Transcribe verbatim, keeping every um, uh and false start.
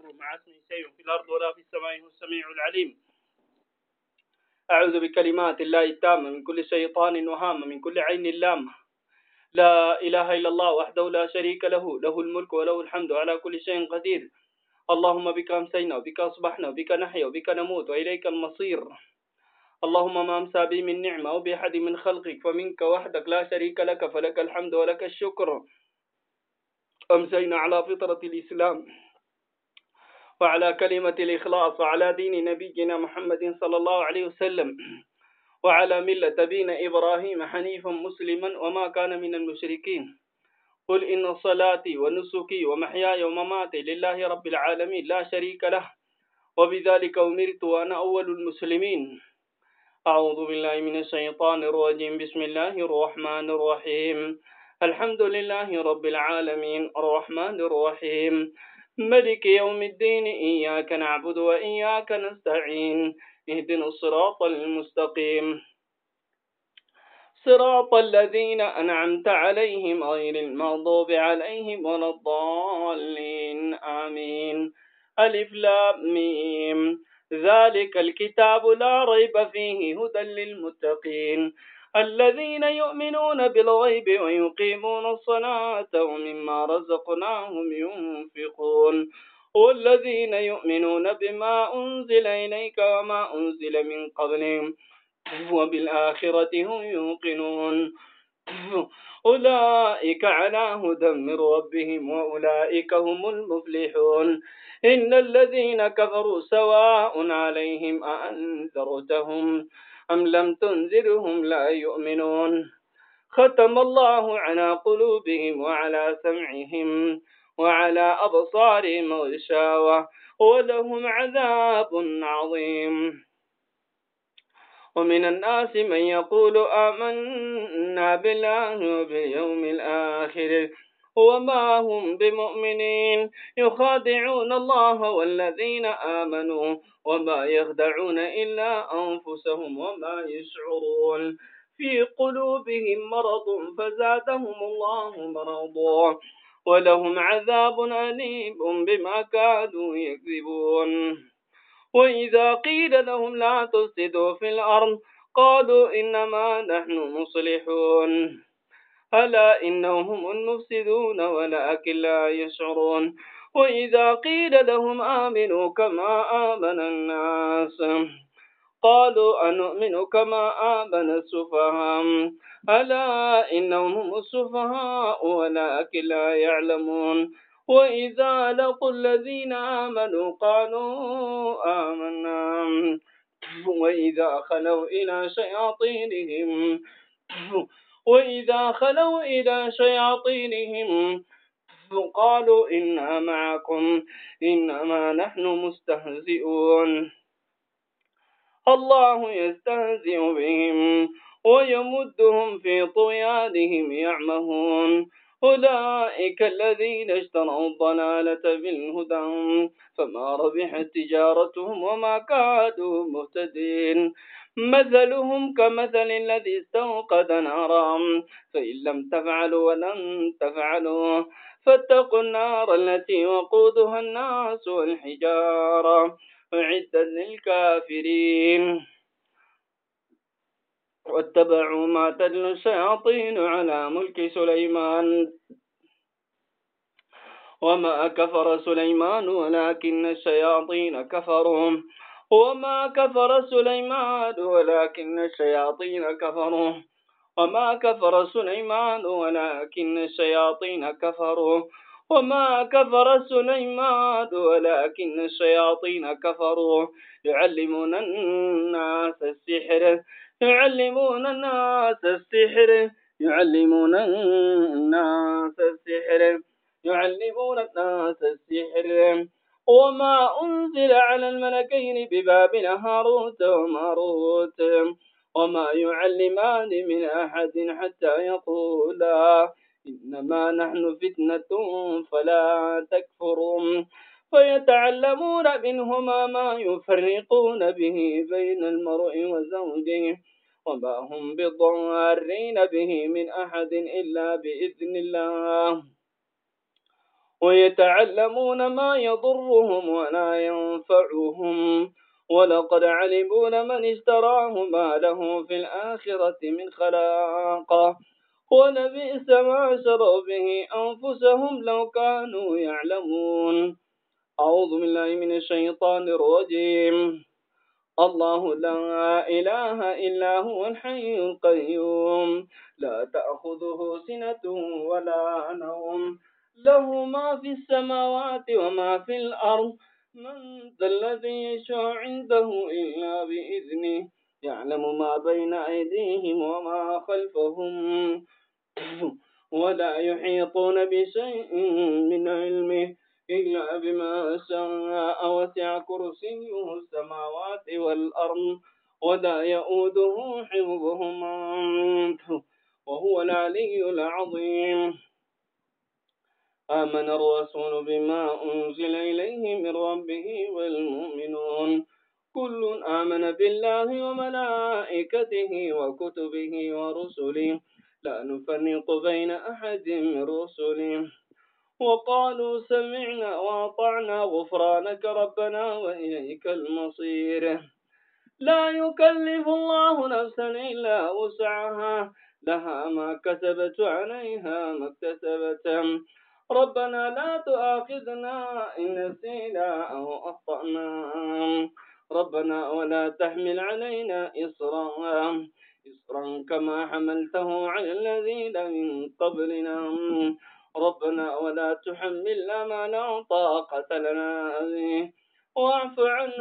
مع اسمه شيء في الأرض ولا في السماء، هو السميع العليم. أعوذ بكلمات الله التامة من كل شيطان وهامة، من كل عين لامة. لا إله إلا الله وحده لا شريك له، له الملك وله الحمد على كل شيء قدير. اللهم بك أمسينا وبك أصبحنا وبك نحيا وبك نموت وإليك المصير. اللهم ما أمسى بي من نعمة أو بأحد من خلقك فمنك وحدك لا شريك لك، فلك الحمد ولك الشكر. أمسينا على فطرة الإسلام وعلى كلمة الإخلاص وعلى دين نبينا محمد صلى الله عليه وسلم وعلى ملة أبينا إبراهيم حنيفا مسلما وما كان من المشركين. قل إن صلاتي ونسكي ومحياي ومماتي لله رب العالمين لا شريك له، وبذلك أمرت وأنا أول المسلمين. أعوذ بالله من الشيطان الرجيم. بسم الله الرحمن الرحيم. الحمد لله رب العالمين الرحمن الرحيم ملك يوم الدين، إياك نعبد وإياك نستعين، اهدنا الصراط المستقيم، صراط الذين أنعمت عليهم غير المغضوب عليهم ولا الضالين، آمين. ألف لام ميم. ذلك الكتاب لا ريب فيه هدى للمتقين الذين يؤمنون بالغيب ويقيمون الصلاة ومما رزقناهم ينفقون، والذين يؤمنون بما أنزل إليك وما أنزل من قبلهم وبالآخرة هم يوقنون. أولئك على هدى من ربهم وأولئك هم المفلحون. إن الذين كفروا سواء عليهم أأنذرتهم أم لم تنذرهم لا يؤمنون. ختم الله على قلوبهم وعلى سمعهم وعلى أبصارهم غشاوة ولهم عذاب عظيم. ومن الناس من يقول آمنا بالله وباليوم الآخر وما هم بمؤمنين، يخادعون الله والذين آمنوا وما يخدعون إلا أنفسهم وما يشعرون. في قلوبهم مرض فزادهم الله مرضا ولهم عذاب أليم بما كانوا يكذبون. وإذا قيل لهم لا تفسدوا في الأرض قالوا إنما نحن مصلحون، ألا إنهم هم المفسدون ولكن لا يشعرون. وإذا قيل لهم آمنوا كما آمن الناس قالوا أنؤمن كما آمن السفهاء، ألا إنهم هم السفهاء ولكن لا يعلمون. وإذا لقوا الذين آمنوا قالوا آمنا وإذا خلوا إلى شياطينهم وإذا خلوا إلى شياطينهم قالوا إنا معكم إنما نحن مستهزئون. الله يستهزئ بهم ويمدهم في طغيانهم يعمهون. أولئك الذين اشتروا الضلالة بالهدى فما ربحت تجارتهم وما كادوا مهتدين. مثلهم كمثل الذي استوقد نارا فإن لم تفعلوا ولن تفعلوا فاتقوا النار التي وقودها الناس والحجارة أعدت للكافرين. واتبعوا ما تتلو الشياطين على ملك سليمان وما كفر سليمان ولكن الشياطين كفروا وما كفر سليمان ولكن الشياطين كفروا وما كفر سليمان ولكن الشياطين كفروا وما كفر سليمان ولكن الشياطين كفروا يعلمون الناس السحر يعلمون الناس السحر يعلمون الناس السحر يعلمون الناس السحر وما أنزل على الملكين ببابل هاروت وماروت وما يعلمان من أحد حتى يقولا إنما نحن فتنة فلا تكفروا فيتعلمون منهما ما يفرقون به بين المرء وزوجه وما هم بضارين به من أحد إلا بإذن الله ويتعلمون ما يضرهم ولا ينفعهم ولقد علموا لمن اشتراه ما له في الآخرة من خلاق ولبئس ما شروا به أنفسهم لو كانوا يعلمون. أعوذ بالله من الشيطان الرجيم. الله لا إله إلا هو الحي القيوم لا تأخذه سنة ولا نوم له ما في السماوات وما في الأرض من ذا الذي يشفع عنده إلا بإذنه يعلم ما بين أيديهم وما خلفهم ولا يحيطون بشيء من علمه إلا بما شاء وسع كرسيه السماوات والأرض ولا يؤوده حفظهما وهو العلي العظيم. آمن الرسول بما أنزل إليه من ربه والمؤمنون كل آمن بالله وملائكته وكتبه ورسله لا نفرق بين أحد من رسله وقالوا سمعنا وأطعنا غفرانك ربنا وإليك المصير. لا يكلف الله نفسا إلا وسعها لها ما كسبت عليها ما اكتسبت ربنا لا تؤاخذنا إن نسينا أو أخطأنا ربنا ولا تحمل علينا إصرا إصرا كما حملته على الذين من قبلنا ربنا ولا تحملنا ما لا طاقة لنا به واعف عنا